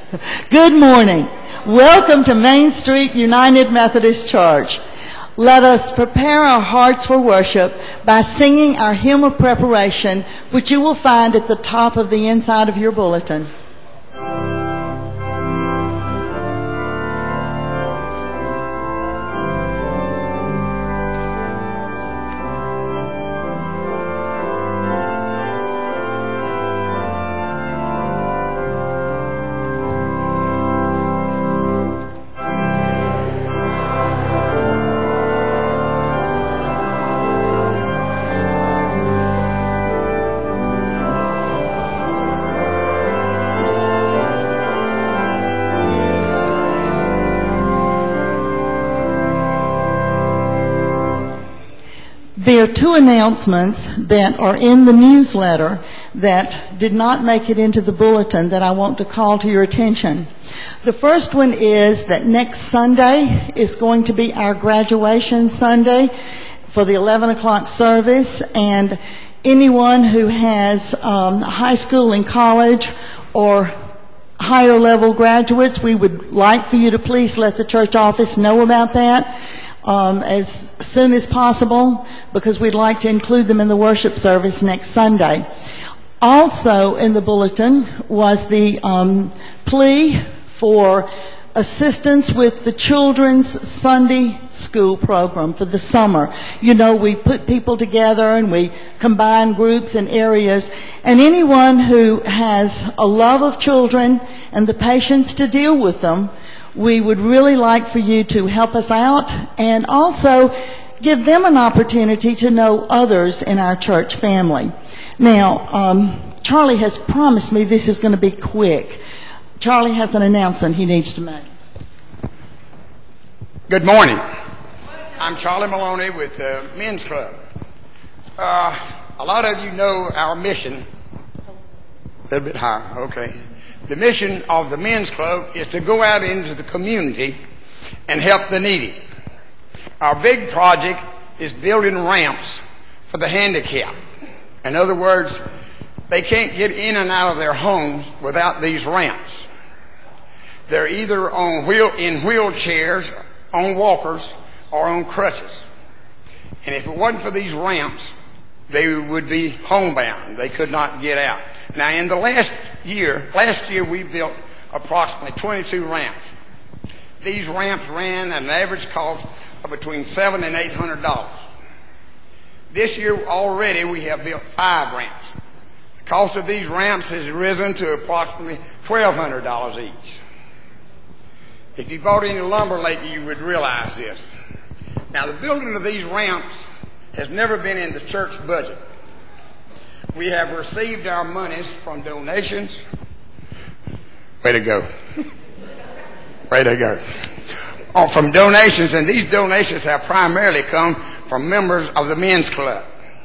Good morning. Welcome to Main Street United Methodist Church. Let us prepare our hearts for worship by singing our hymn of preparation, which you will find at the top of the inside of your bulletin. There are two announcements that are in the newsletter that did not make it into the bulletin that I want to call to your attention. The first one is that next Sunday is going to be our graduation Sunday for the 11 o'clock service, and anyone who has high school and college or higher level graduates, we would like for you to please let the church office know about that as soon as possible, because we'd like to include them in the worship service next Sunday. Also in the bulletin was the plea for assistance with the children's Sunday school program for the summer. You know, we put people together and we combine groups and areas, and anyone who has a love of children and the patience to deal with them, we would really like for you to help us out and also give them an opportunity to know others in our church family. Now, Charlie has promised me this is going to be quick. Charlie has an announcement he needs to make. Good morning. I'm Charlie Maloney with the Men's Club. A lot of you know our mission. A little bit higher, okay. The mission of the Men's Club is to go out into the community and help the needy. Our big project is building ramps for the handicapped. In other words, they can't get in and out of their homes without these ramps. They're either in wheelchairs, on walkers, or on crutches. And if it wasn't for these ramps, they would be homebound. They could not get out. Now, in the last year we built approximately 22 ramps. These ramps ran at an average cost of between $700 and $800. This year already we have built 5 ramps. The cost of these ramps has risen to approximately $1,200 each. If you bought any lumber lately, you would realize this. Now, the building of these ramps has never been in the church budget. We have received our monies from donations. Way to go. Way to go. From donations, and these donations have primarily come from members of the Men's Club.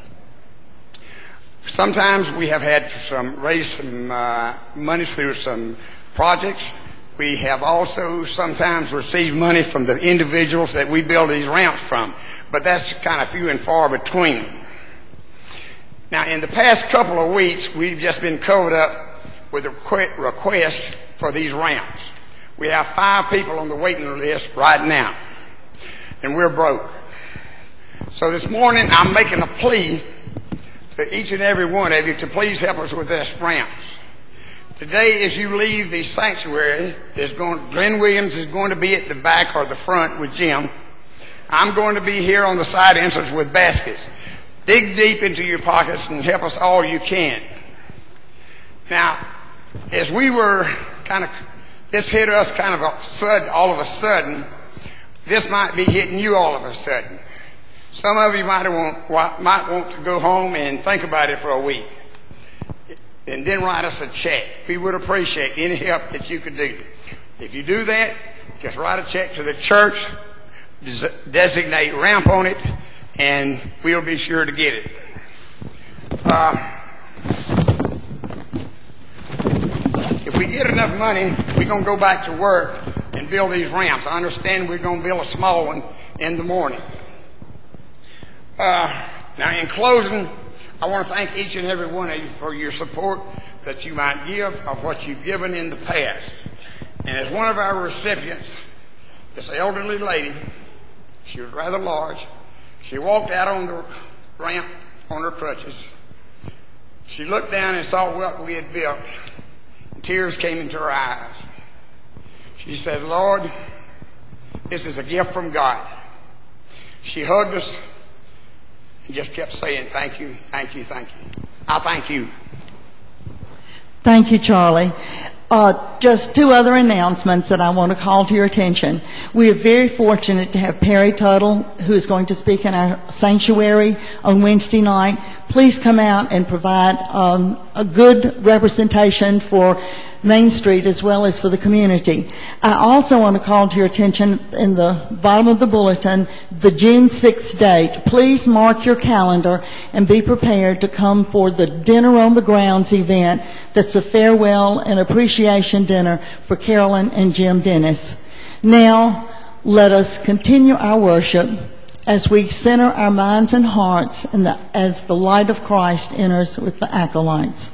Sometimes we have had raised some money through some projects. We have also sometimes received money from the individuals that we build these ramps from, but that's kind of few and far between. Now, in the past couple of weeks, we've just been covered up with requests for these ramps. We have 5 people on the waiting list right now, and we're broke. So this morning, I'm making a plea to each and every one of you to please help us with these ramps. Today, as you leave the sanctuary, Glenn Williams is going to be at the back or the front with Jim. I'm going to be here on the side entrance with baskets. Dig deep into your pockets and help us all you can. Now, as we were this hit us all of a sudden, this might be hitting you all of a sudden. Some of you might want to go home and think about it for a week and then write us a check. We would appreciate any help that you could do. If you do that, just write a check to the church, designate ramp on it, and we'll be sure to get it. If we get enough money, we're going to go back to work and build these ramps. I understand we're going to build a small one in the morning. Now, in closing, I want to thank each and every one of you for your support that you might give of what you've given in the past. And as one of our recipients, this elderly lady, she was rather large, she walked out on the ramp on her crutches. She looked down and saw what we had built, and tears came into her eyes. She said, "Lord, this is a gift from God." She hugged us and just kept saying, "Thank you, thank you, thank you. I thank you." Thank you, Charlie. Just two other announcements that I want to call to your attention. We are very fortunate to have Perry Tuttle, who is going to speak in our sanctuary on Wednesday night. Please come out and provide a good representation for Main Street as well as for the community. I also want to call to your attention in the bottom of the bulletin the June 6th date. Please mark your calendar and be prepared to come for the Dinner on the Grounds event. That's a farewell and appreciation dinner for Carolyn and Jim Dennis. Now, let us continue our worship as we center our minds and hearts as the light of Christ enters with the acolytes.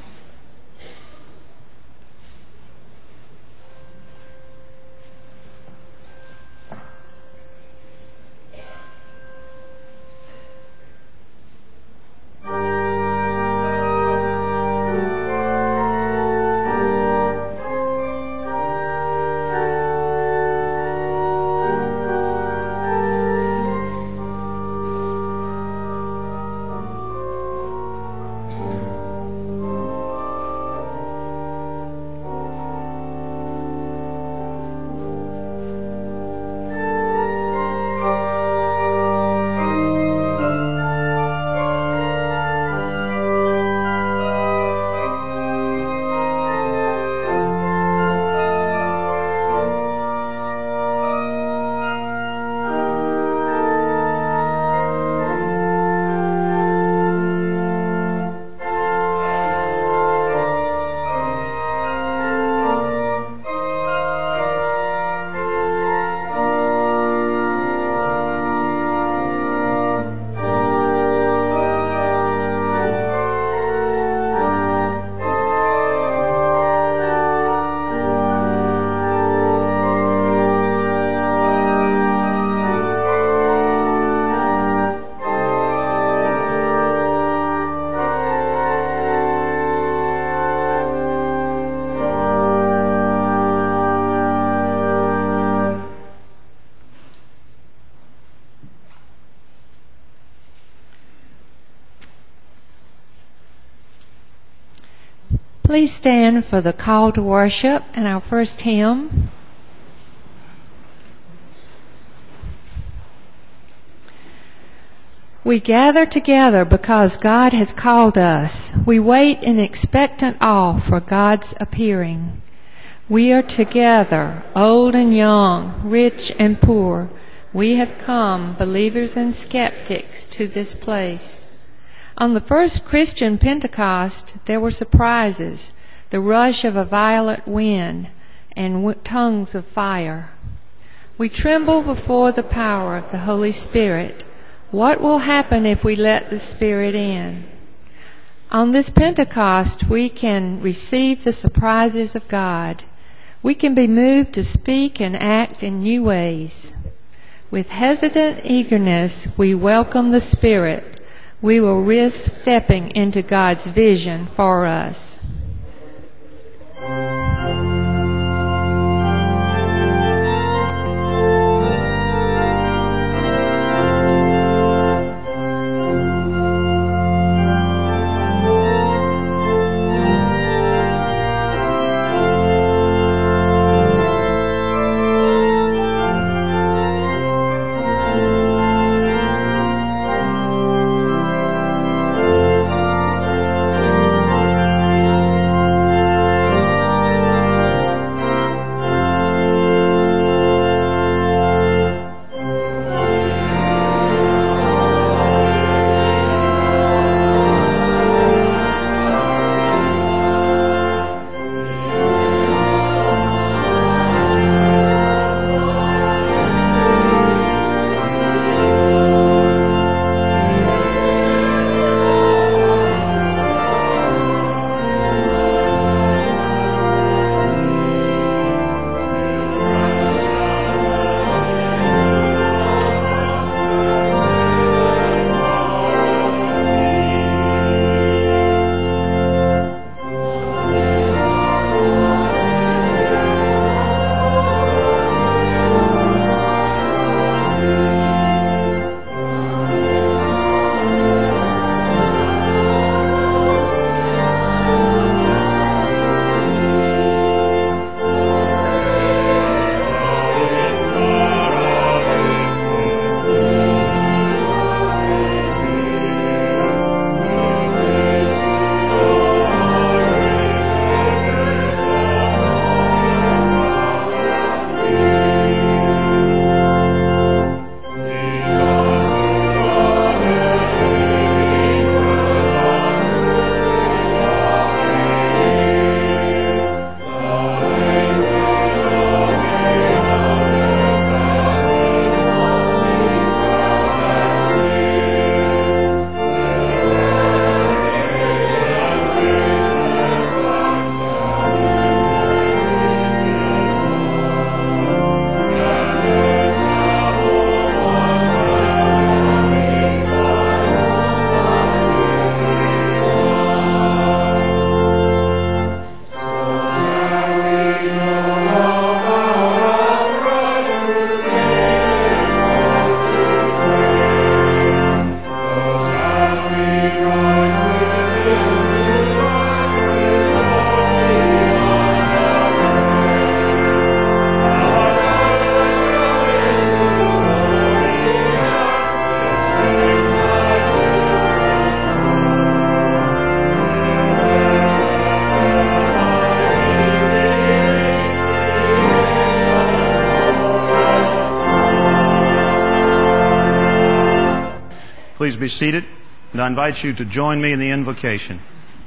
Please stand for the call to worship and our first hymn. We gather together because God has called us. We wait in expectant awe for God's appearing. We are together, old and young, rich and poor. We have come, believers and skeptics, to this place. On the first Christian Pentecost, there were surprises, the rush of a violent wind and tongues of fire. We tremble before the power of the Holy Spirit. What will happen if we let the Spirit in? On this Pentecost, we can receive the surprises of God. We can be moved to speak and act in new ways. With hesitant eagerness, we welcome the Spirit. We will risk stepping into God's vision for us. please be seated, and I invite you to join me in the invocation.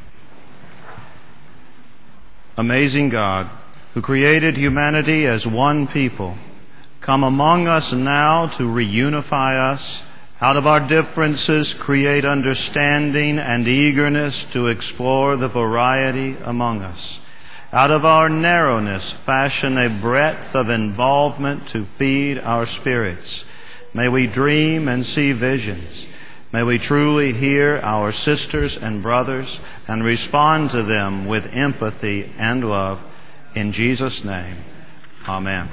Amazing God, who created humanity as one people, come among us now to reunify us. Out of our differences, create understanding and eagerness to explore the variety among us. Out of our narrowness, fashion a breadth of involvement to feed our spirits. May we dream and see visions. May we truly hear our sisters and brothers and respond to them with empathy and love. In Jesus' name, amen.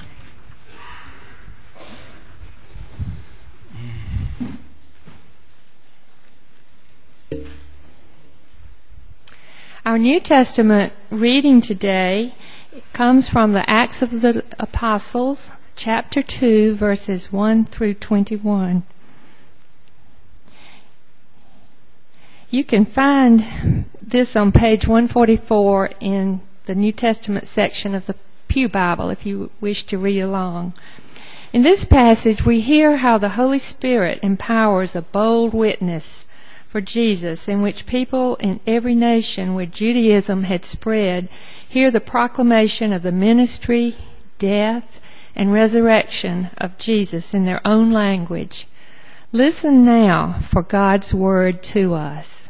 Our New Testament reading today comes from the Acts of the Apostles, chapter 2, verses 1 through 21. You can find this on page 144 in the New Testament section of the Pew Bible if you wish to read along. In this passage, we hear how the Holy Spirit empowers a bold witness for Jesus, in which people in every nation where Judaism had spread hear the proclamation of the ministry, death, and resurrection of Jesus in their own language. Listen now for God's word to us.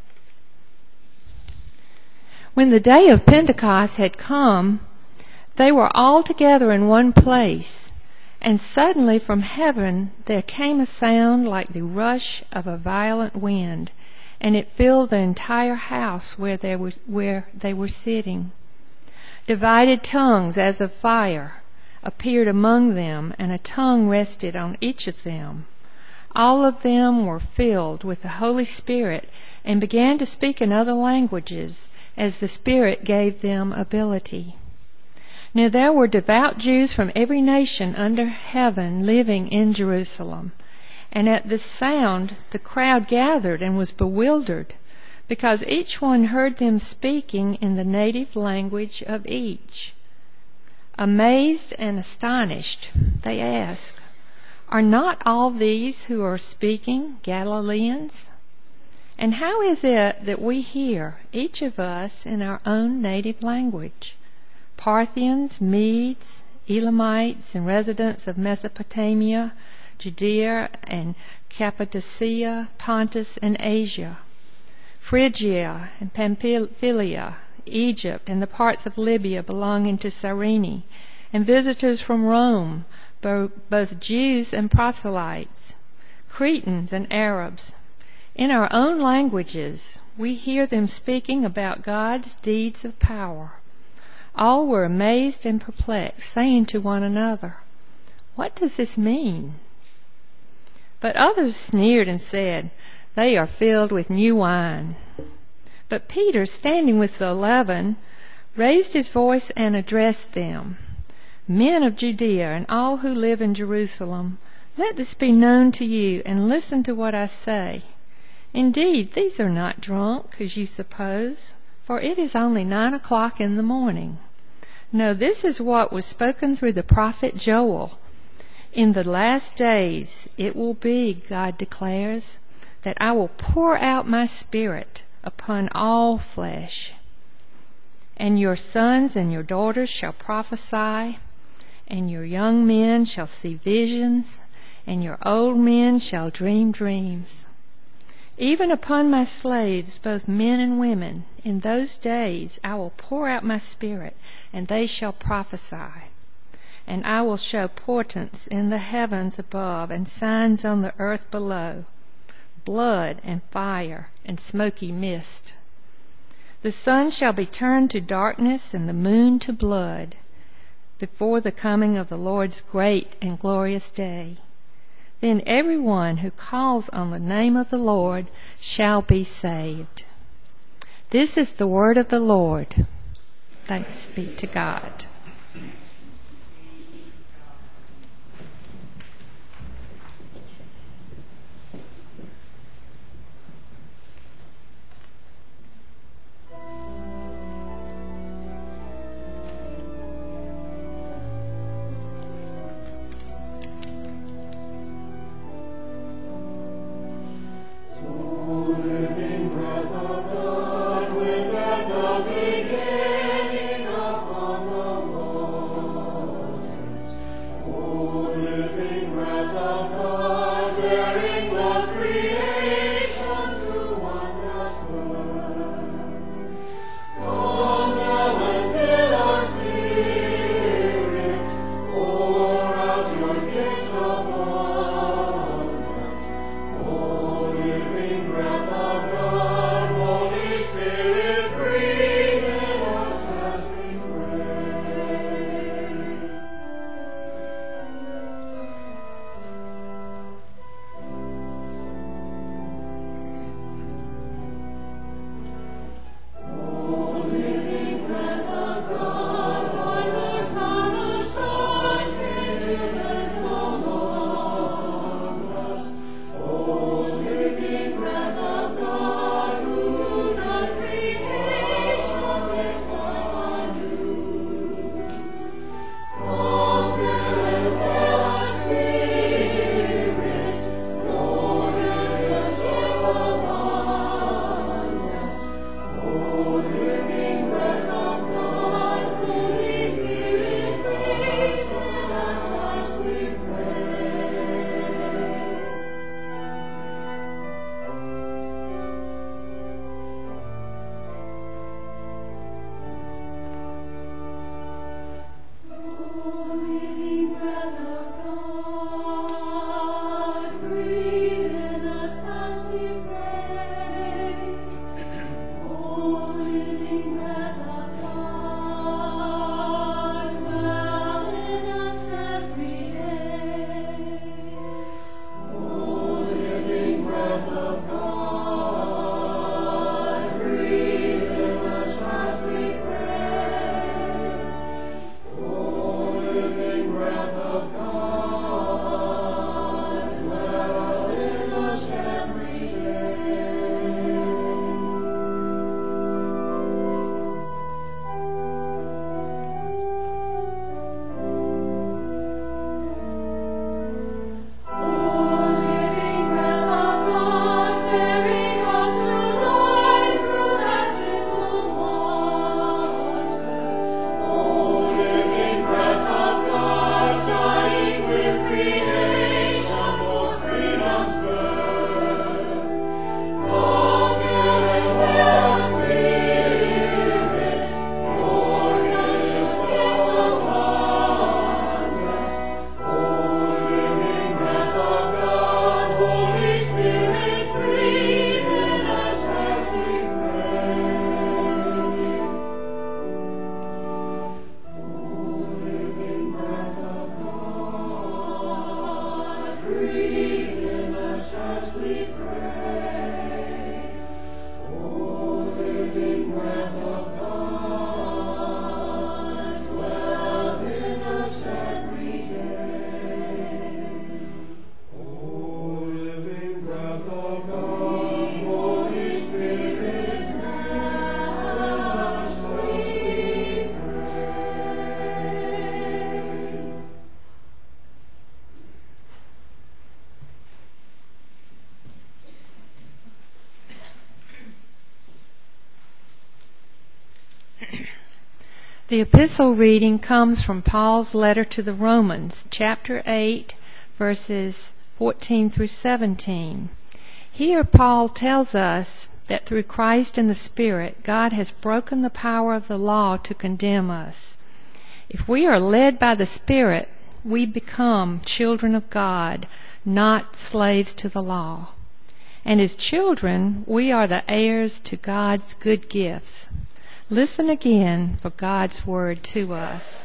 When the day of Pentecost had come, they were all together in one place. And suddenly from heaven there came a sound like the rush of a violent wind, and it filled the entire house where they were sitting. Divided tongues as of fire appeared among them, and a tongue rested on each of them. All of them were filled with the Holy Spirit and began to speak in other languages as the Spirit gave them ability. Now there were devout Jews from every nation under heaven living in Jerusalem. And at this sound the crowd gathered and was bewildered, because each one heard them speaking in the native language of each. Amazed and astonished, they asked, "Are not all these who are speaking Galileans? And how is it that we hear, each of us, in our own native language? Parthians, Medes, Elamites, and residents of Mesopotamia, Judea and Cappadocia, Pontus and Asia, Phrygia and Pamphylia, Egypt and the parts of Libya belonging to Cyrene, and visitors from Rome, both Jews and proselytes, Cretans and Arabs. In our own languages we hear them speaking about God's deeds of power." All were amazed and perplexed, saying to one another, "What does this mean?" But others sneered and said, "They are filled with new wine." But Peter, standing with the 11, raised his voice and addressed them, "Men of Judea and all who live in Jerusalem, let this be known to you, and listen to what I say. Indeed, these are not drunk, as you suppose, for it is only 9 o'clock in the morning. No, this is what was spoken through the prophet Joel. In the last days it will be, God declares, that I will pour out my Spirit upon all flesh. And your sons and your daughters shall prophesy, and your young men shall see visions, and your old men shall dream dreams. Even upon my slaves, both men and women, in those days I will pour out my Spirit, and they shall prophesy. And I will show portents in the heavens above, and signs on the earth below, blood and fire and smoky mist. The sun shall be turned to darkness, and the moon to blood, before the coming of the Lord's great and glorious day. Then everyone who calls on the name of the Lord shall be saved." This is the word of the Lord. Thanks be to God. The epistle reading comes from Paul's letter to the Romans, chapter 8, verses 14 through 17. Here Paul tells us that through Christ and the Spirit, God has broken the power of the law to condemn us. If we are led by the Spirit, we become children of God, not slaves to the law. And as children, we are the heirs to God's good gifts. Listen again for God's word to us.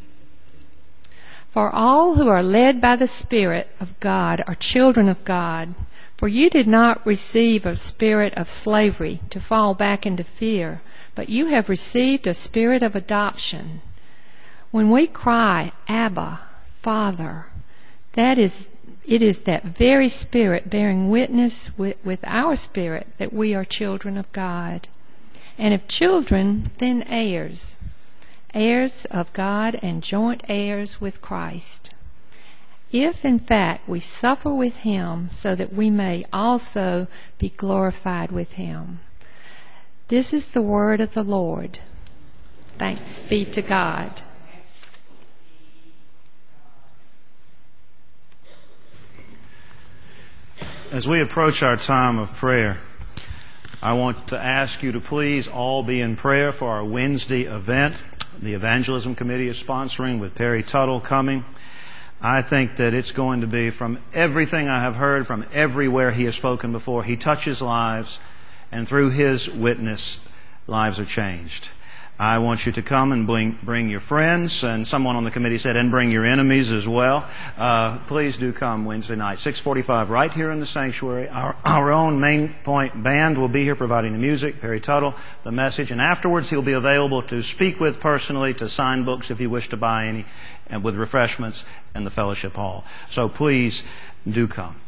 For all who are led by the Spirit of God are children of God. For you did not receive a spirit of slavery to fall back into fear, but you have received a spirit of adoption. When we cry, Abba, Father, it is that very Spirit bearing witness with our spirit that we are children of God. And if children, then heirs, heirs of God and joint heirs with Christ. If in fact we suffer with him, so that we may also be glorified with him. This is the word of the Lord. Thanks be to God. As we approach our time of prayer, I want to ask you to please all be in prayer for our Wednesday event. The Evangelism Committee is sponsoring with Perry Tuttle coming. I think that it's going to be, from everything I have heard from everywhere he has spoken before, he touches lives, and through his witness, lives are changed. I want you to come and bring your friends, and someone on the committee said, and bring your enemies as well. Please do come Wednesday night, 6:45, right here in the sanctuary. Our own Main Point band will be here providing the music, Perry Tuttle, the message, and afterwards he'll be available to speak with personally, to sign books if you wish to buy any, and with refreshments in the fellowship hall. So please do come.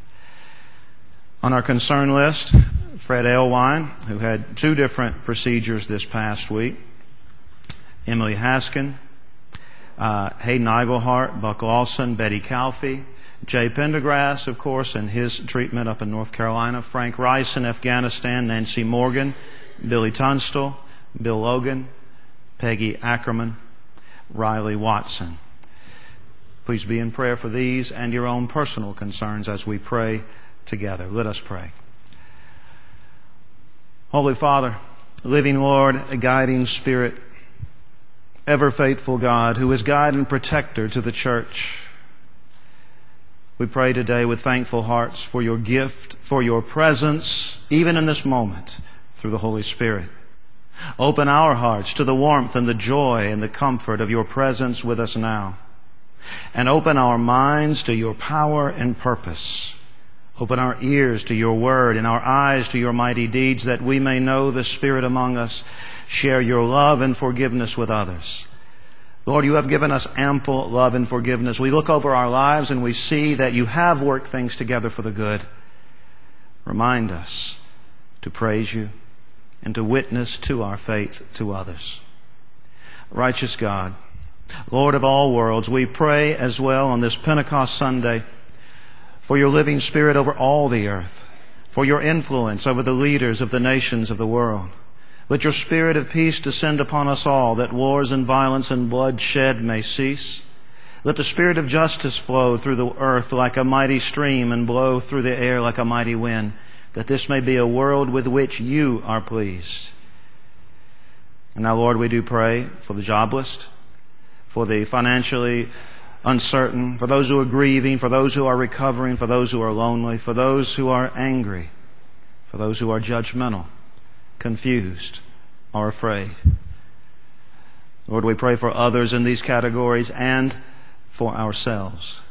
On our concern list, Fred Elwine, who had 2 different procedures this past week. Emily Haskin, Hayden Iglehart, Buck Lawson, Betty Calfee, Jay Pendergrass, of course, and his treatment up in North Carolina, Frank Rice in Afghanistan, Nancy Morgan, Billy Tunstall, Bill Logan, Peggy Ackerman, Riley Watson. Please be in prayer for these and your own personal concerns as we pray together. Let us pray. Holy Father, living Lord, a guiding Spirit, ever faithful God, who is guide and protector to the church, we pray today with thankful hearts for your gift, for your presence, even in this moment, through the Holy Spirit. Open our hearts to the warmth and the joy and the comfort of your presence with us now. And open our minds to your power and purpose. Open our ears to your word and our eyes to your mighty deeds, that we may know the Spirit among us, share your love and forgiveness with others. Lord, you have given us ample love and forgiveness. We look over our lives and we see that you have worked things together for the good. Remind us to praise you and to witness to our faith to others. Righteous God, Lord of all worlds, we pray as well on this Pentecost Sunday for your living Spirit over all the earth, for your influence over the leaders of the nations of the world. Let your Spirit of peace descend upon us all, that wars and violence and bloodshed may cease. Let the Spirit of justice flow through the earth like a mighty stream and blow through the air like a mighty wind, that this may be a world with which you are pleased. And now, Lord, we do pray for the jobless, for the financially uncertain, for those who are grieving, for those who are recovering, for those who are lonely, for those who are angry, for those who are judgmental, confused, or afraid. Lord, we pray for others in these categories and for ourselves.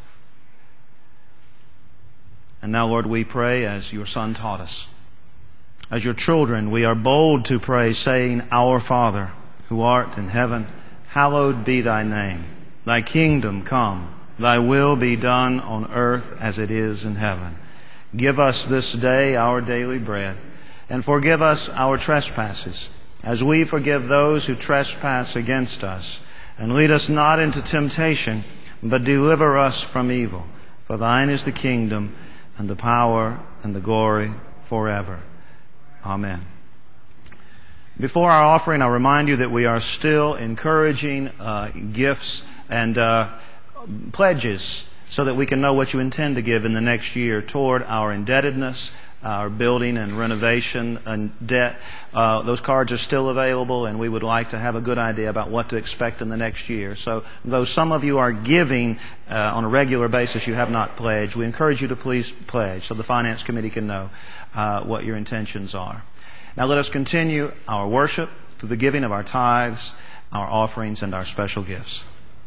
And now, Lord, we pray as your Son taught us. As your children, we are bold to pray, saying, Our Father, who art in heaven, hallowed be thy name. Thy kingdom come, thy will be done on earth as it is in heaven. Give us this day our daily bread, and forgive us our trespasses, as we forgive those who trespass against us. And lead us not into temptation, but deliver us from evil. For thine is the kingdom, and the power, and the glory forever. Amen. Before our offering, I'll remind you that we are still encouraging gifts and pledges so that we can know what you intend to give in the next year toward our indebtedness, our building and renovation and debt. Those cards are still available, and we would like to have a good idea about what to expect in the next year. So though some of you are giving on a regular basis, you have not pledged, we encourage you to please pledge so the Finance Committee can know what your intentions are. Now let us continue our worship through the giving of our tithes, our offerings, and our special gifts.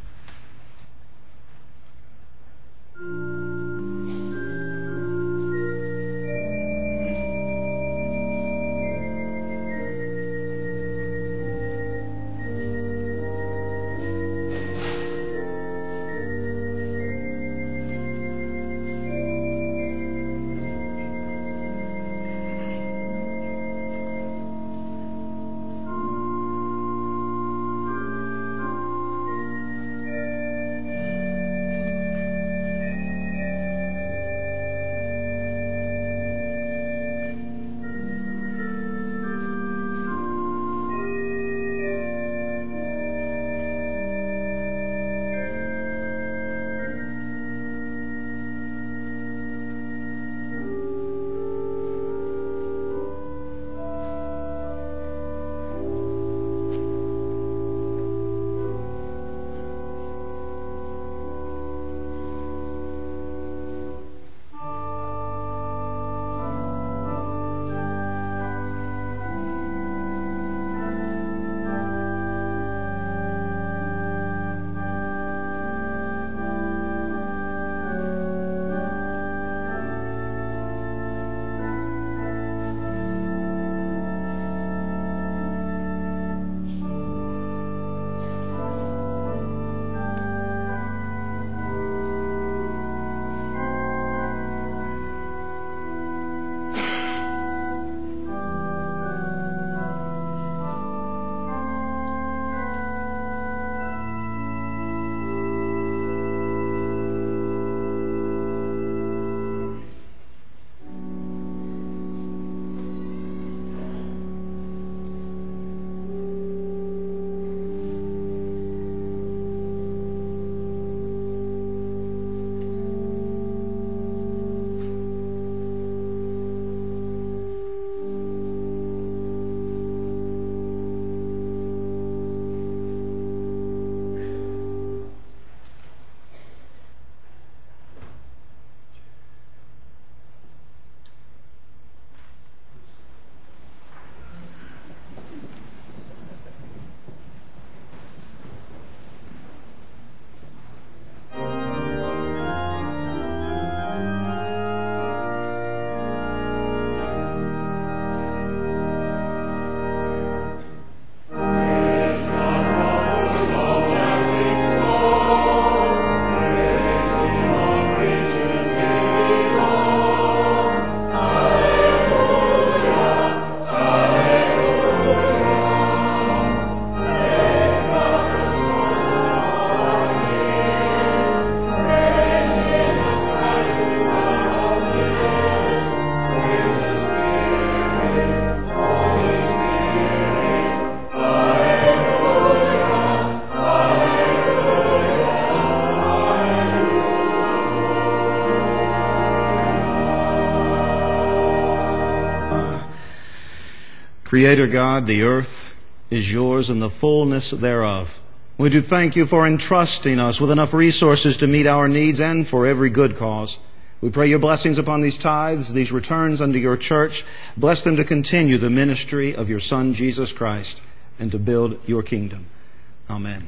Creator God, the earth is yours and the fullness thereof. We do thank you for entrusting us with enough resources to meet our needs and for every good cause. We pray your blessings upon these tithes, these returns unto your church. Bless them to continue the ministry of your Son, Jesus Christ, and to build your kingdom. Amen.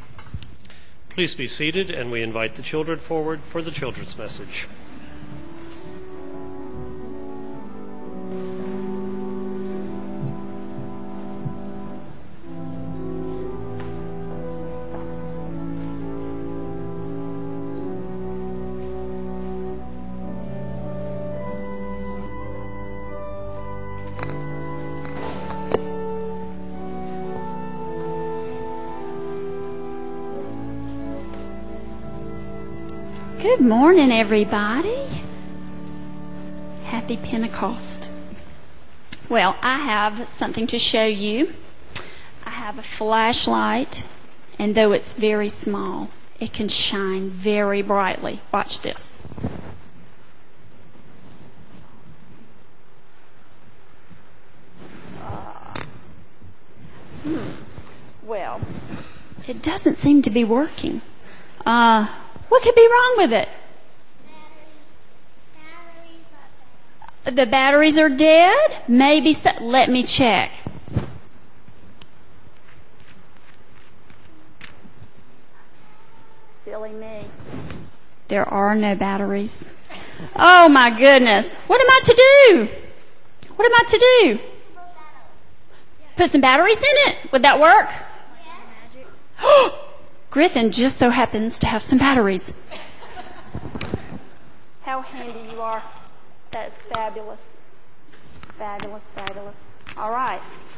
Please be seated, and we invite the children forward for the children's message. Good morning, everybody. Happy Pentecost. Well, I have something to show you. have a flashlight, and though it's very small, it can shine very brightly. Watch this. Well, it doesn't seem to be working. What could be wrong with it? The batteries are dead? Maybe so. Let me check. Silly me. There are no batteries. Oh my goodness. What am I to do? What am I to do? Put some batteries in it. Would that work? Griffin just so happens to have some batteries. How handy you are. That's fabulous. Fabulous, fabulous. All right.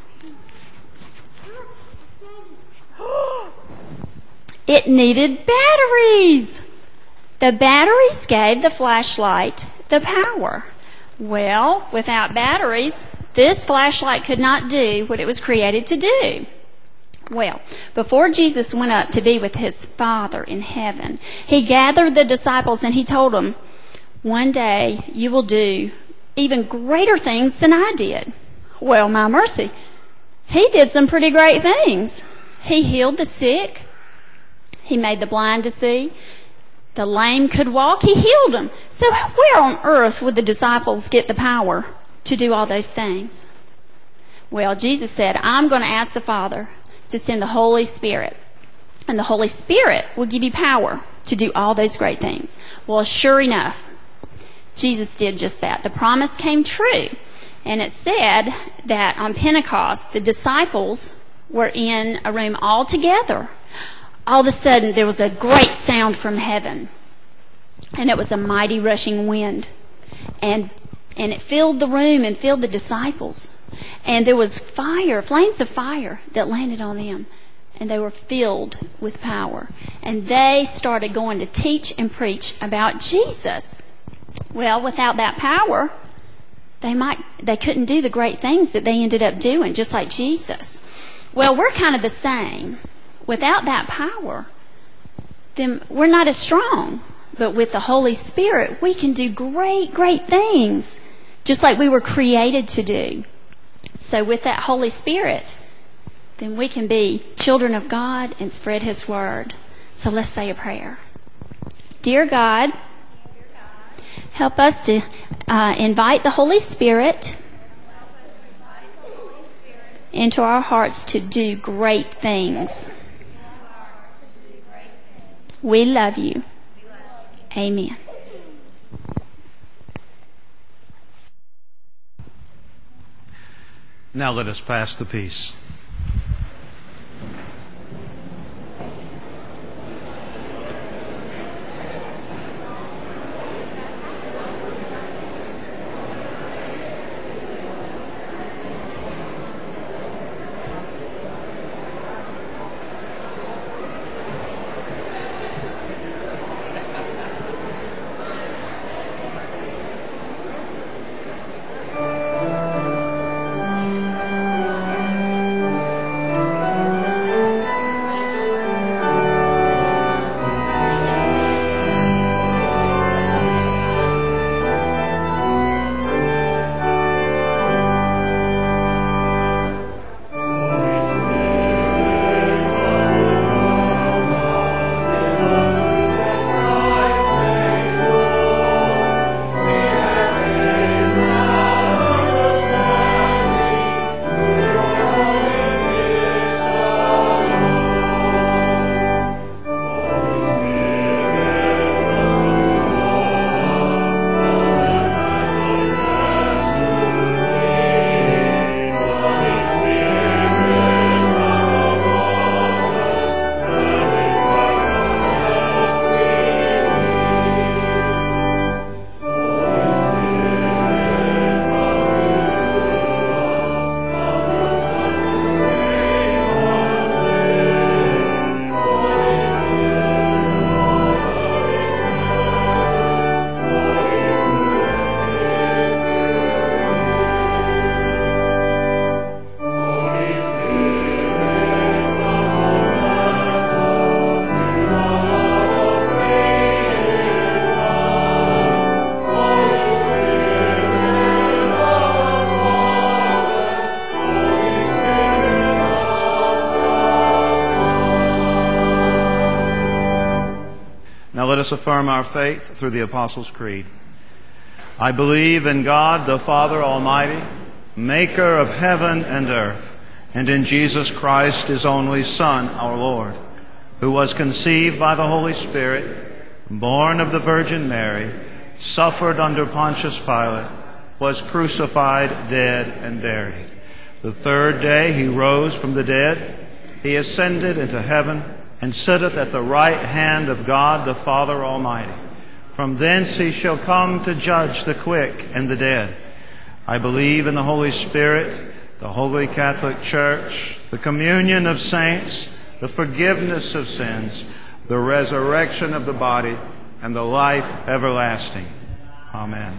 It needed batteries. The batteries gave the flashlight the power. Well, without batteries, this flashlight could not do what it was created to do. Well, before Jesus went up to be with his Father in heaven, he gathered the disciples and he told them, one day you will do even greater things than I did. Well, my mercy, he did some pretty great things. He healed the sick. He made the blind to see. The lame could walk. He healed them. So where on earth would the disciples get the power to do all those things? Well, Jesus said, I'm going to ask the Father to send the Holy Spirit. And the Holy Spirit will give you power to do all those great things. Well, sure enough, Jesus did just that. The promise came true. And it said that on Pentecost, the disciples were in a room all together. All of a sudden, there was a great sound from heaven. And it was a mighty rushing wind. And it filled the room and filled the disciples. And there was fire, flames of fire that landed on them. And they were filled with power. And they started going to teach and preach about Jesus. Well, without that power, they couldn't do the great things that they ended up doing, just like Jesus. Well, we're kind of the same. Without that power, then we're not as strong. But with the Holy Spirit, we can do great, great things, just like we were created to do. So with that Holy Spirit, then we can be children of God and spread His Word. So let's say a prayer. Dear God, help us to invite the Holy Spirit into our hearts to do great things. We love you. Amen. Now let us pass the peace. Now let us affirm our faith through the Apostles' Creed. I believe in God, the Father Almighty, maker of heaven and earth, and in Jesus Christ, his only Son, our Lord, who was conceived by the Holy Spirit, born of the Virgin Mary, suffered under Pontius Pilate, was crucified, dead, and buried. The third day he rose from the dead. He ascended into heaven and sitteth at the right hand of God the Father Almighty. From thence he shall come to judge the quick and the dead. I believe in the Holy Spirit, the Holy Catholic Church, the communion of saints, the forgiveness of sins, the resurrection of the body, and the life everlasting. Amen.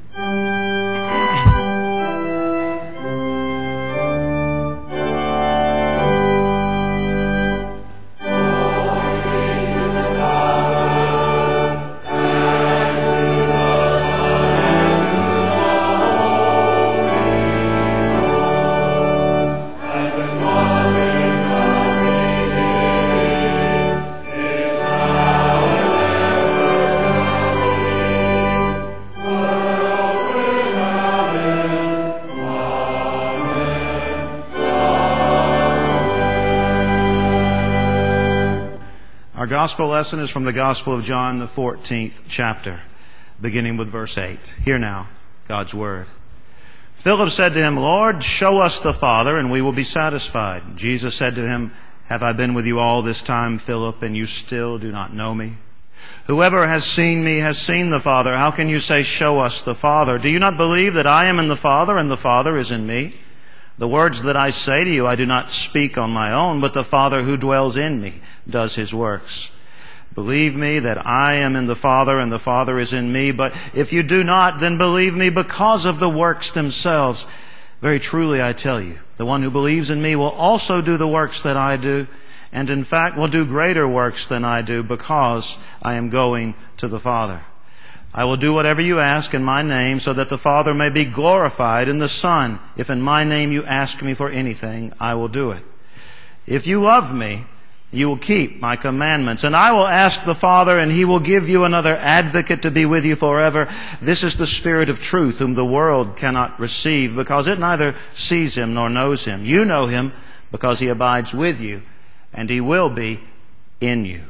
Our gospel lesson is from the Gospel of John, the 14th chapter, beginning with verse 8. Hear now God's word. Philip said to him, Lord, show us the Father, and we will be satisfied. Jesus said to him, Have I been with you all this time, Philip, and you still do not know me? Whoever has seen me has seen the Father. How can you say, Show us the Father? Do you not believe that I am in the Father, and the Father is in me? The words that I say to you I do not speak on my own, but the Father who dwells in me does his works. Believe me that I am in the Father and the Father is in me, but if you do not, then believe me because of the works themselves. Very truly I tell you, the one who believes in me will also do the works that I do, and in fact will do greater works than I do, because I am going to the Father. I will do whatever you ask in my name, so that the Father may be glorified in the Son. If in my name you ask me for anything, I will do it. If you love me, you will keep my commandments. And I will ask the Father, and he will give you another advocate to be with you forever. This is the Spirit of truth, whom the world cannot receive, because it neither sees him nor knows him. You know him, because he abides with you, and he will be in you.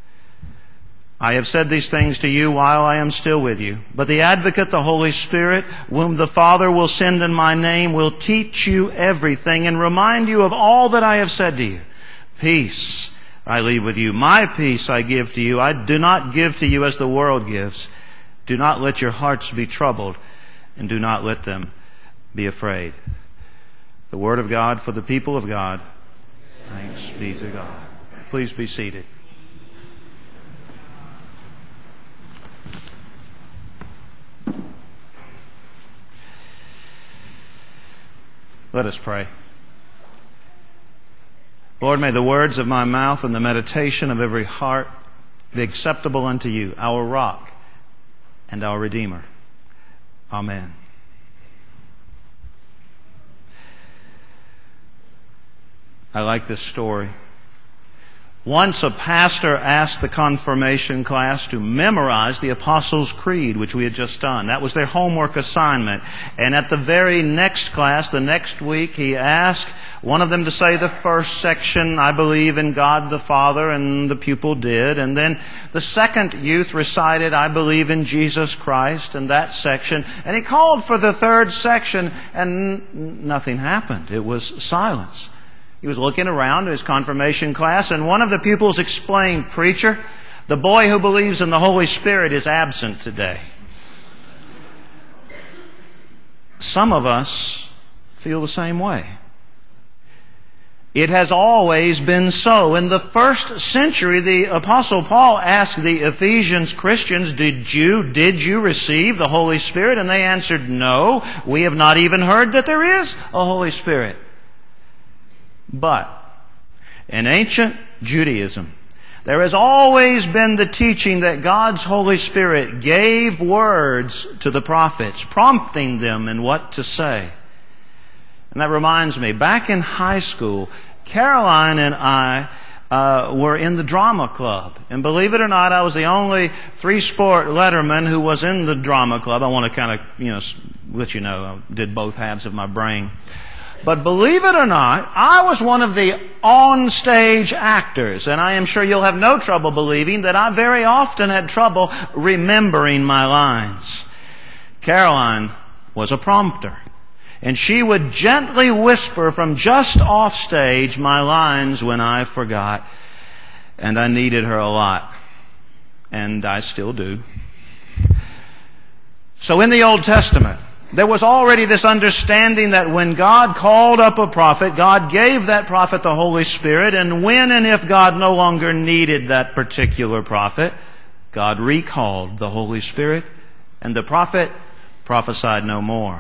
I have said these things to you while I am still with you. But the Advocate, the Holy Spirit, whom the Father will send in my name, will teach you everything and remind you of all that I have said to you. Peace I leave with you. My peace I give to you. I do not give to you as the world gives. Do not let your hearts be troubled, and do not let them be afraid. The Word of God for the people of God. Thanks be to God. Please be seated. Let us pray. Lord, may the words of my mouth and the meditation of every heart be acceptable unto you, our rock and our Redeemer. Amen. I like this story. Once a pastor asked the confirmation class to memorize the Apostles' Creed, which we had just done. That was their homework assignment. And at the very next class, the next week, he asked one of them to say the first section, I believe in God the Father, and the pupil did. And then the second youth recited, I believe in Jesus Christ, and that section. And he called for the third section, and nothing happened. It was silence. He was looking around to his confirmation class, and one of the pupils explained, Preacher, the boy who believes in the Holy Spirit is absent today. Some of us feel the same way. It has always been so. In the first century, the Apostle Paul asked the Ephesians Christians, Did you receive the Holy Spirit? And they answered, No, we have not even heard that there is a Holy Spirit. But in ancient Judaism, there has always been the teaching that God's Holy Spirit gave words to the prophets, prompting them in what to say. And that reminds me, back in high school, Caroline and I were in the drama club. And believe it or not, I was the only three-sport letterman who was in the drama club. I want to kind of, let you know, I did both halves of my brain. But believe it or not, I was one of the on-stage actors, and I am sure you'll have no trouble believing that I very often had trouble remembering my lines. Caroline was a prompter, and she would gently whisper from just off stage my lines when I forgot, and I needed her a lot, and I still do. So in the Old Testament, there was already this understanding that when God called up a prophet, God gave that prophet the Holy Spirit, and when and if God no longer needed that particular prophet, God recalled the Holy Spirit, and the prophet prophesied no more.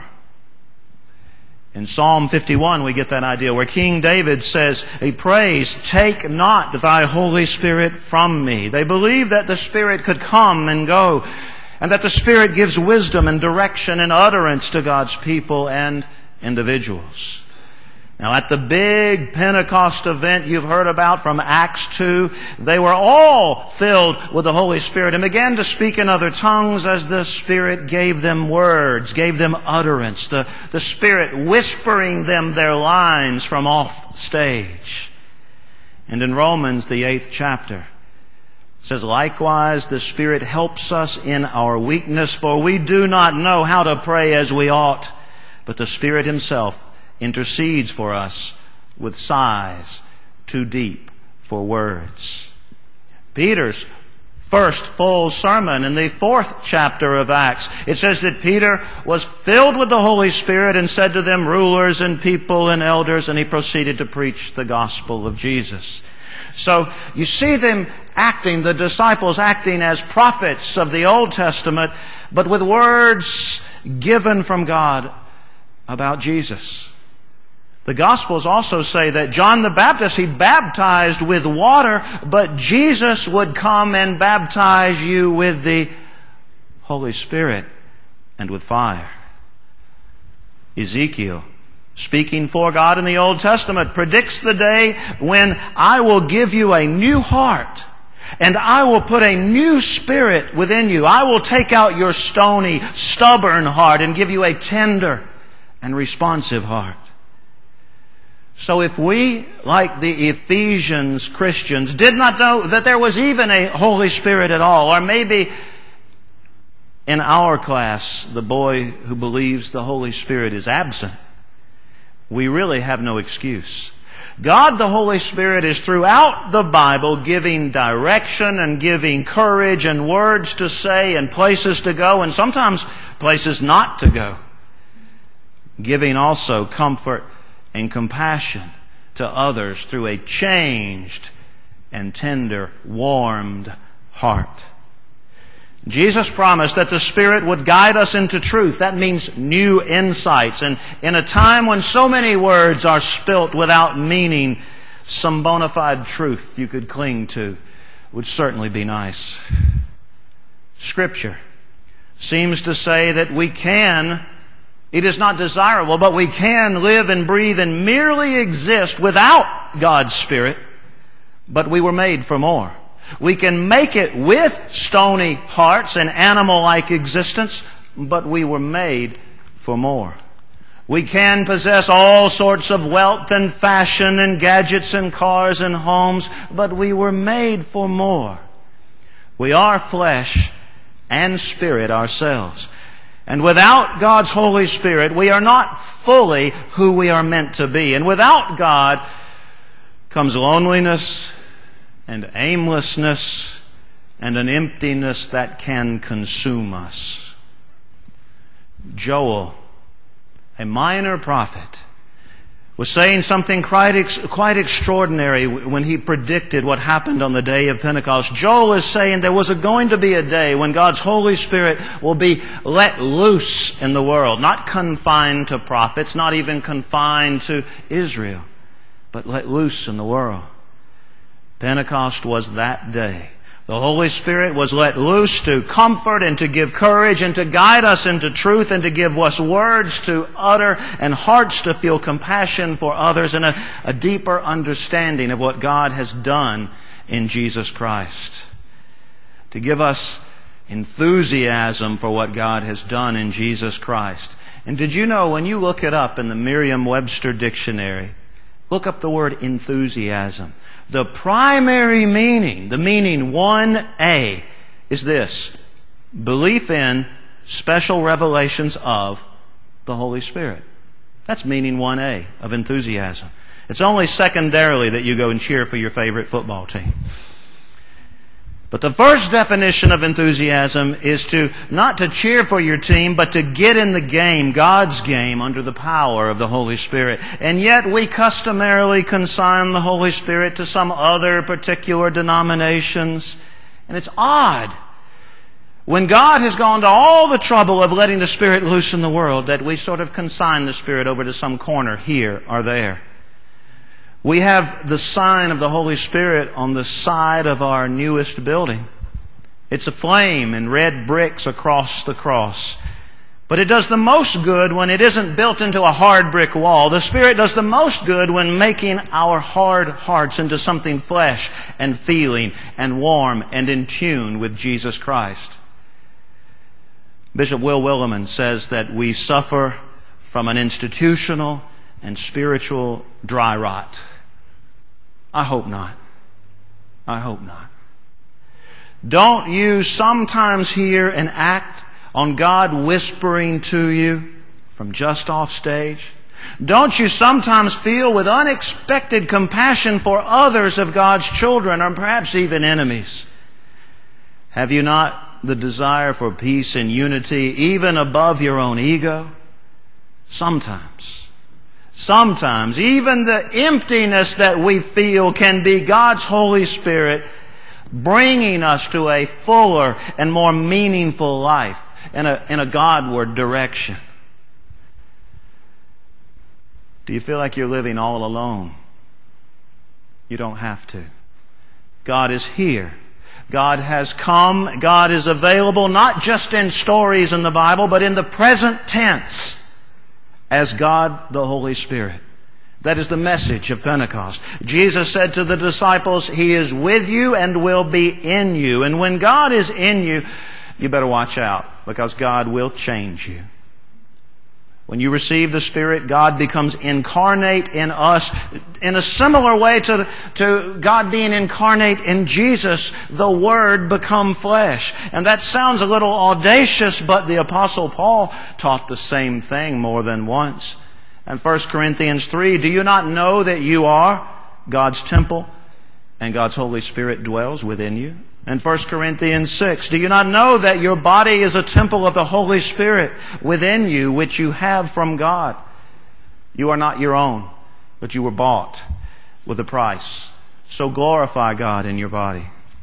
In Psalm 51, we get that idea where King David says, he prays, "Take not thy Holy Spirit from me." They believed that the Spirit could come and go, and that the Spirit gives wisdom and direction and utterance to God's people and individuals. Now, at the big Pentecost event you've heard about from Acts 2, they were all filled with the Holy Spirit and began to speak in other tongues as the Spirit gave them words, gave them utterance, the Spirit whispering them their lines from off stage. And in Romans, the 8th chapter, it says, "Likewise, the Spirit helps us in our weakness, for we do not know how to pray as we ought, but the Spirit Himself intercedes for us with sighs too deep for words." Peter's first full sermon in the 4th chapter of Acts, it says that Peter was filled with the Holy Spirit and said to them, "Rulers and people and elders," and he proceeded to preach the gospel of Jesus. So you see them acting, the disciples acting as prophets of the Old Testament, but with words given from God about Jesus. The Gospels also say that John the Baptist, he baptized with water, but Jesus would come and baptize you with the Holy Spirit and with fire. Ezekiel, speaking for God in the Old Testament, predicts the day when I will give you a new heart and I will put a new spirit within you. I will take out your stony, stubborn heart and give you a tender and responsive heart. So if we, like the Ephesians Christians, did not know that there was even a Holy Spirit at all, or maybe in our class, the boy who believes the Holy Spirit is absent, we really have no excuse. God the Holy Spirit is throughout the Bible giving direction and giving courage and words to say and places to go and sometimes places not to go. Giving also comfort and compassion to others through a changed and tender, warmed heart. Jesus promised that the Spirit would guide us into truth. That means new insights. And in a time when so many words are spilt without meaning, some bona fide truth you could cling to would certainly be nice. Scripture seems to say that we can, it is not desirable, but we can live and breathe and merely exist without God's Spirit, but we were made for more. We can make it with stony hearts and animal-like existence, but we were made for more. We can possess all sorts of wealth and fashion and gadgets and cars and homes, but we were made for more. We are flesh and spirit ourselves. And without God's Holy Spirit, we are not fully who we are meant to be. And without God comes loneliness and aimlessness and an emptiness that can consume us. Joel, a minor prophet, was saying something quite extraordinary when he predicted what happened on the day of Pentecost. Joel is saying there was going to be a day when God's Holy Spirit will be let loose in the world, not confined to prophets, not even confined to Israel, but let loose in the world. Pentecost was that day The Holy Spirit was let loose to comfort and to give courage and to guide us into truth and to give us words to utter and hearts to feel compassion for others and a deeper understanding of what God has done in Jesus Christ. To give us enthusiasm for what God has done in Jesus Christ. And did you know, when you look it up in the Merriam-Webster dictionary, look up the word enthusiasm. The primary meaning, the meaning 1A, is this: belief in special revelations of the Holy Spirit. That's meaning 1A of enthusiasm. It's only secondarily that you go and cheer for your favorite football team. But the first definition of enthusiasm is not to cheer for your team, but to get in the game, God's game, under the power of the Holy Spirit. And yet we customarily consign the Holy Spirit to some other particular denominations. And it's odd, when God has gone to all the trouble of letting the Spirit loose in the world, that we sort of consign the Spirit over to some corner here or there. We have the sign of the Holy Spirit on the side of our newest building. It's a flame in red bricks across the cross. But it does the most good when it isn't built into a hard brick wall. The Spirit does the most good when making our hard hearts into something flesh and feeling and warm and in tune with Jesus Christ. Bishop Will Willimon says that we suffer from an institutional and spiritual dry rot. I hope not. I hope not. Don't you sometimes hear and act on God whispering to you from just off stage? Don't you sometimes feel with unexpected compassion for others of God's children, or perhaps even enemies? Have you not the desire for peace and unity even above your own ego? Sometimes, even the emptiness that we feel can be God's Holy Spirit bringing us to a fuller and more meaningful life in a Godward direction. Do you feel like you're living all alone? You don't have to. God is here. God has come. God is available, not just in stories in the Bible, but in the present tense, as God the Holy Spirit. That is the message of Pentecost. Jesus said to the disciples, He is with you and will be in you. And when God is in you, you better watch out, because God will change you. When you receive the Spirit, God becomes incarnate in us in a similar way to God being incarnate in Jesus. The Word become flesh. And that sounds a little audacious, but the Apostle Paul taught the same thing more than once. In 1 Corinthians 3, do you not know that you are God's temple and God's Holy Spirit dwells within you? In 1 Corinthians 6, do you not know that your body is a temple of the Holy Spirit within you, which you have from God? You are not your own, but you were bought with a price. So glorify God in your body.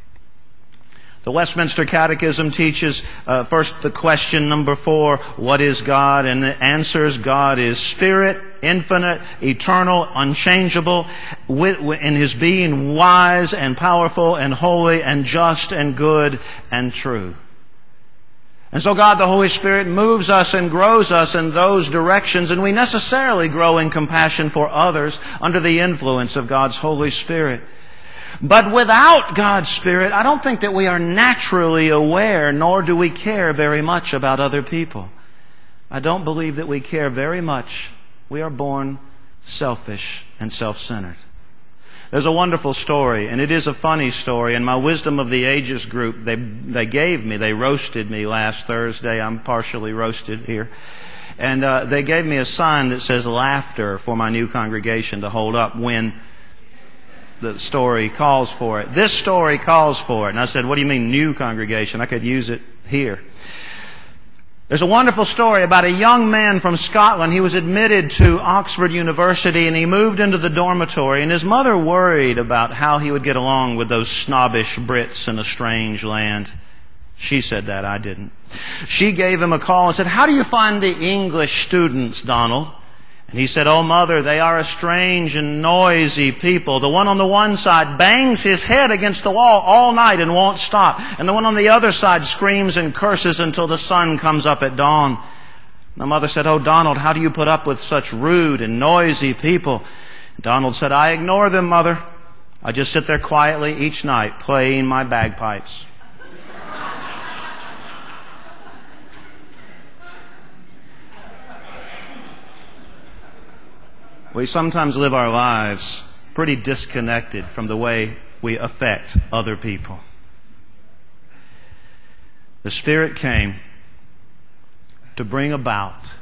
The Westminster Catechism teaches first the question number 4, what is God? And the answer is God is Spirit, infinite, eternal, unchangeable, in His being wise and powerful and holy and just and good and true. And so God the Holy Spirit moves us and grows us in those directions, and we necessarily grow in compassion for others under the influence of God's Holy Spirit. But without God's Spirit, I don't think that we are naturally aware, nor do we care very much about other people. I don't believe that we care very much. We are born selfish and self-centered. There's a wonderful story, and it is a funny story. In my Wisdom of the Ages group, they roasted me last Thursday. I'm partially roasted here. And they gave me a sign that says laughter for my new congregation to hold up when the story calls for it. This story calls for it. And I said, what do you mean new congregation? I could use it here. There's a wonderful story about a young man from Scotland. He was admitted to Oxford University, and he moved into the dormitory, and his mother worried about how he would get along with those snobbish Brits in a strange land. She said that, I didn't. She gave him a call and said, how do you find the English students, Donald? And he said, "Oh, Mother, they are a strange and noisy people. The one on the one side bangs his head against the wall all night and won't stop. And the one on the other side screams and curses until the sun comes up at dawn." The mother said, "Oh, Donald, how do you put up with such rude and noisy people?" Donald said, "I ignore them, Mother. I just sit there quietly each night playing my bagpipes." We sometimes live our lives pretty disconnected from the way we affect other people. The Spirit came to bring about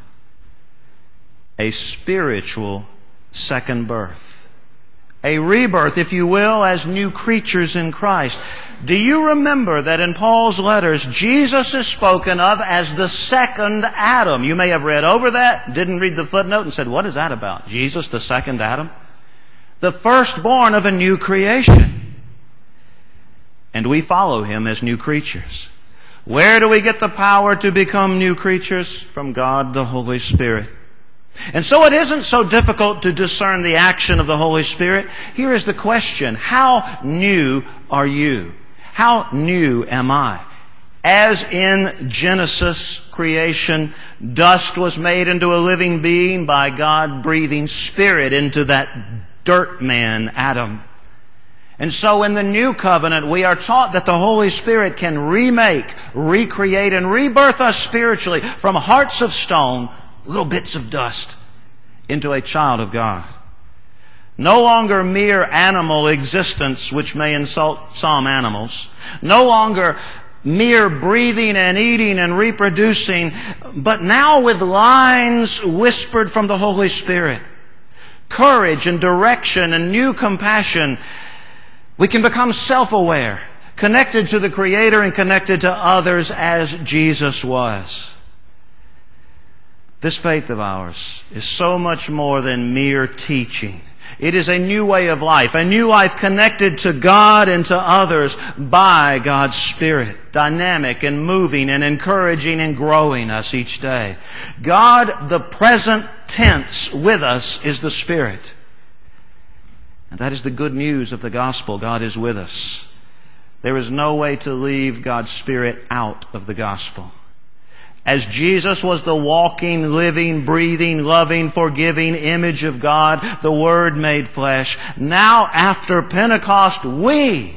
a spiritual second birth. A rebirth, if you will, as new creatures in Christ. Do you remember that in Paul's letters, Jesus is spoken of as the second Adam? You may have read over that, didn't read the footnote, and said, "What is that about? Jesus, the second Adam?" The firstborn of a new creation. And we follow him as new creatures. Where do we get the power to become new creatures? From God the Holy Spirit. And so it isn't so difficult to discern the action of the Holy Spirit. Here is the question: how new are you? How new am I? As in Genesis creation, dust was made into a living being by God breathing Spirit into that dirt man, Adam. And so in the new covenant, we are taught that the Holy Spirit can remake, recreate, and rebirth us spiritually from hearts of stone, little bits of dust, into a child of God. No longer mere animal existence, which may insult some animals. No longer mere breathing and eating and reproducing, but now with lines whispered from the Holy Spirit. Courage and direction and new compassion. We can become self-aware, connected to the Creator and connected to others as Jesus was. This faith of ours is so much more than mere teaching. It is a new way of life, a new life connected to God and to others by God's Spirit, dynamic and moving and encouraging and growing us each day. God, the present tense with us, is the Spirit. And that is the good news of the gospel. God is with us. There is no way to leave God's Spirit out of the gospel. As Jesus was the walking, living, breathing, loving, forgiving image of God, the Word made flesh, now after Pentecost, we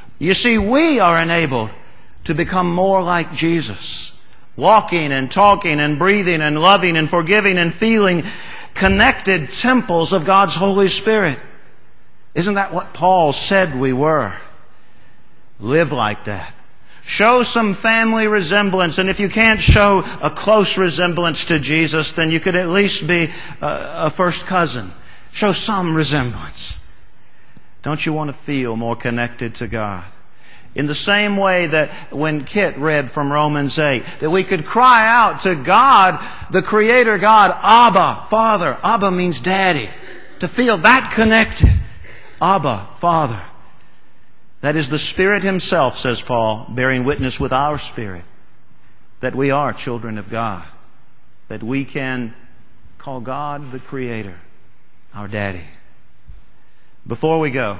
are enabled to become more like Jesus. Walking and talking and breathing and loving and forgiving and feeling connected temples of God's Holy Spirit. Isn't that what Paul said we were? Live like that. Show some family resemblance, and if you can't show a close resemblance to Jesus, then you could at least be a first cousin. Show some resemblance. Don't you want to feel more connected to God? In the same way that when Kit read from Romans 8, that we could cry out to God, the Creator God, Abba, Father. Abba means daddy. To feel that connected. Abba, Father. That is the Spirit Himself, says Paul, bearing witness with our spirit that we are children of God. That we can call God the Creator our daddy. Before we go,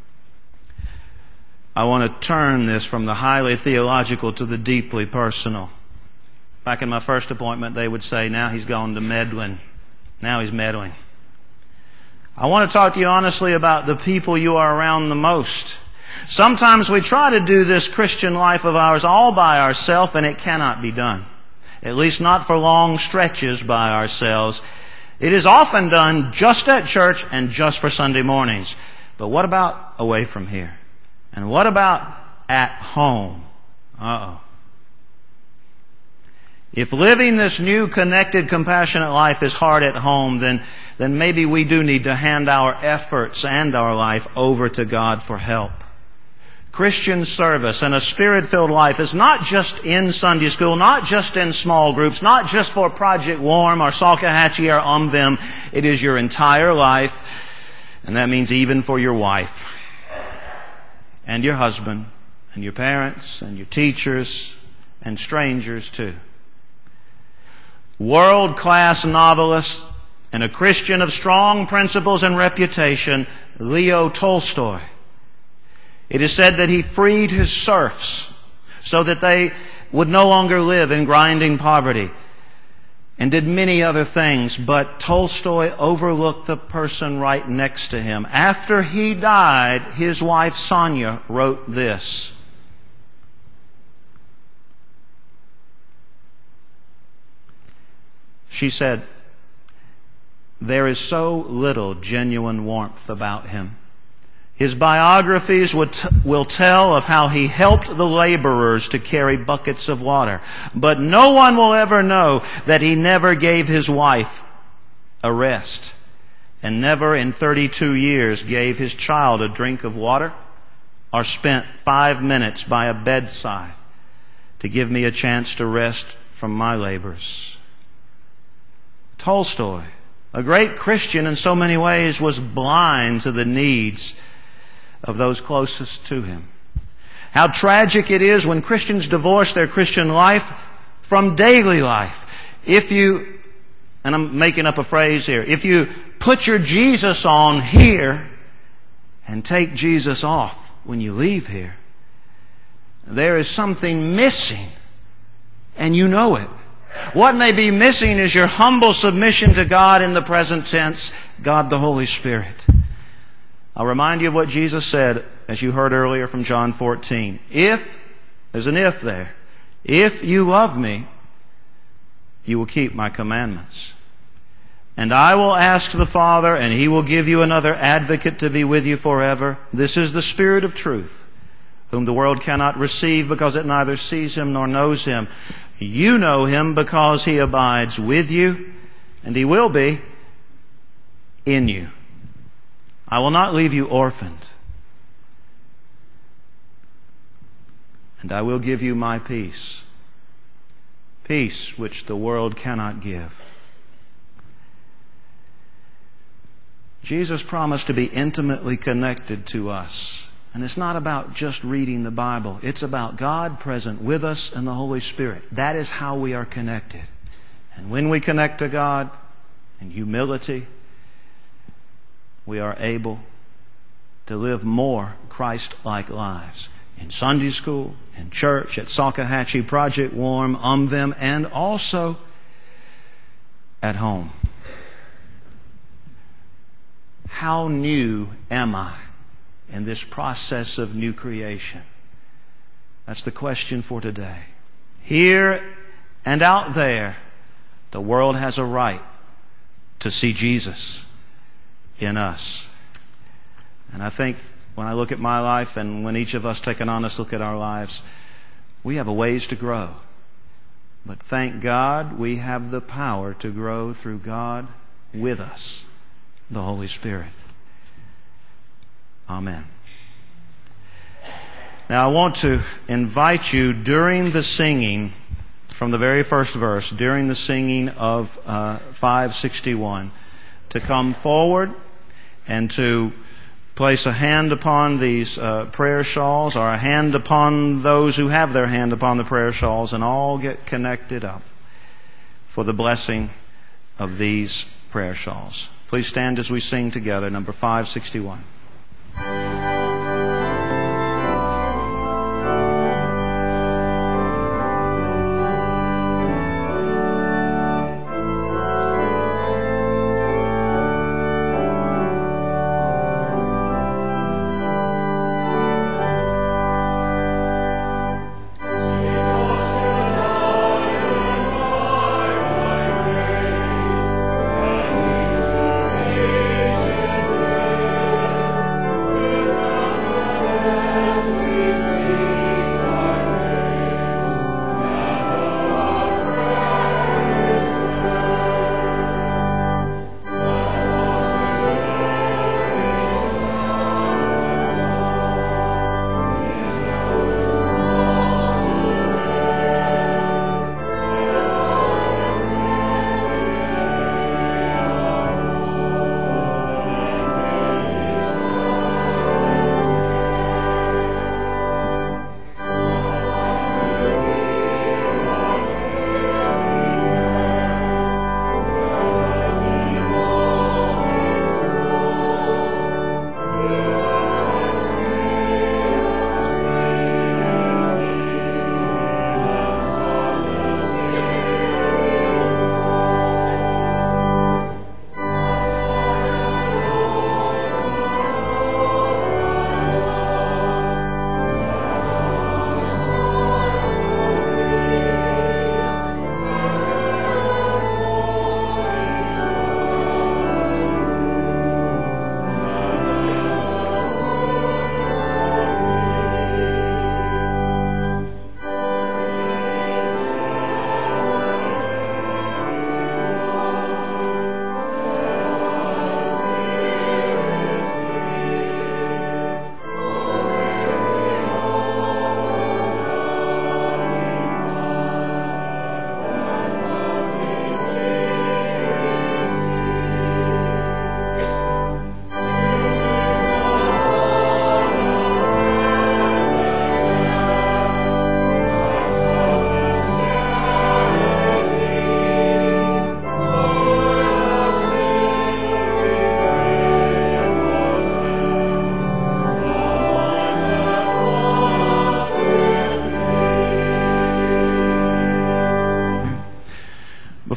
I want to turn this from the highly theological to the deeply personal. Back in my first appointment, they would say, now he's gone to meddling. Now he's meddling. I want to talk to you honestly about the people you are around the most. Sometimes we try to do this Christian life of ours all by ourselves, and it cannot be done. At least not for long stretches by ourselves. It is often done just at church and just for Sunday mornings. But what about away from here? And what about at home? If living this new, connected, compassionate life is hard at home, then maybe we do need to hand our efforts and our life over to God for help. Christian service and a Spirit-filled life is not just in Sunday school, not just in small groups, not just for Project Warm or Salkehatchie or UMVM. It is your entire life, and that means even for your wife and your husband and your parents and your teachers and strangers too. World-class novelists and a Christian of strong principles and reputation, Leo Tolstoy. It is said that he freed his serfs so that they would no longer live in grinding poverty, and did many other things, but Tolstoy overlooked the person right next to him. After he died, his wife Sonia wrote this. She said, "There is so little genuine warmth about him. His biographies will tell of how he helped the laborers to carry buckets of water. But no one will ever know that he never gave his wife a rest, and never in 32 years gave his child a drink of water, or spent 5 minutes by a bedside to give me a chance to rest from my labors." Tolstoy, a great Christian in so many ways, was blind to the needs of those closest to him. How tragic it is when Christians divorce their Christian life from daily life. If you, and I'm making up a phrase here, if you put your Jesus on here and take Jesus off when you leave here, there is something missing, and you know it. What may be missing is your humble submission to God in the present tense, God the Holy Spirit. I'll remind you of what Jesus said, as you heard earlier from John 14. If, there's an if there, if you love me, you will keep my commandments. And I will ask the Father, and He will give you another advocate to be with you forever. This is the Spirit of truth, whom the world cannot receive because it neither sees Him nor knows Him. You know Him because He abides with you, and He will be in you. I will not leave you orphaned, and I will give you my peace, peace which the world cannot give. Jesus promised to be intimately connected to us. And it's not about just reading the Bible. It's about God present with us and the Holy Spirit. That is how we are connected. And when we connect to God in humility, we are able to live more Christ-like lives. In Sunday school, in church, at Salkehatchie, Project Warm, UMVM, and also at home. How new am I in this process of new creation? That's the question for today. Here and out there, the world has a right to see Jesus in us. And I think when I look at my life, and when each of us take an honest look at our lives, we have a ways to grow. But thank God we have the power to grow through God with us, the Holy Spirit. Amen. Now I want to invite you during the singing, from the very first verse, during the singing of 561, to come forward and to place a hand upon these prayer shawls, or a hand upon those who have their hand upon the prayer shawls, and all get connected up for the blessing of these prayer shawls. Please stand as we sing together, number 561.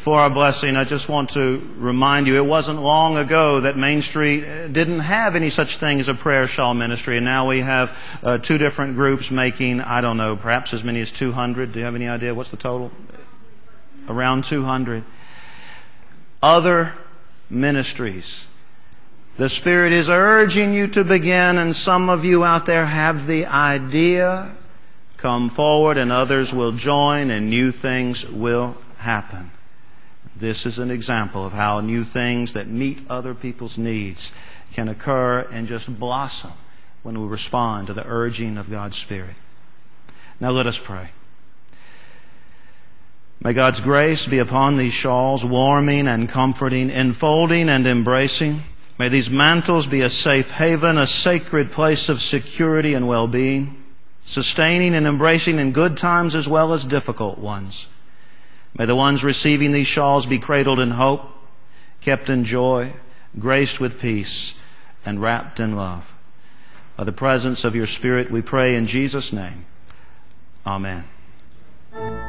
Before our blessing, I just want to remind you, it wasn't long ago that Main Street didn't have any such thing as a prayer shawl ministry, and now we have 2 different groups making, I don't know, perhaps as many as 200. Do you have any idea? What's the total? Around 200. Other ministries. The Spirit is urging you to begin, and some of you out there have the idea. Come forward, and others will join, and new things will happen. This is an example of how new things that meet other people's needs can occur and just blossom when we respond to the urging of God's Spirit. Now let us pray. May God's grace be upon these shawls, warming and comforting, enfolding and embracing. May these mantles be a safe haven, a sacred place of security and well-being, sustaining and embracing in good times as well as difficult ones. May the ones receiving these shawls be cradled in hope, kept in joy, graced with peace, and wrapped in love. By the presence of your Spirit, we pray in Jesus' name. Amen.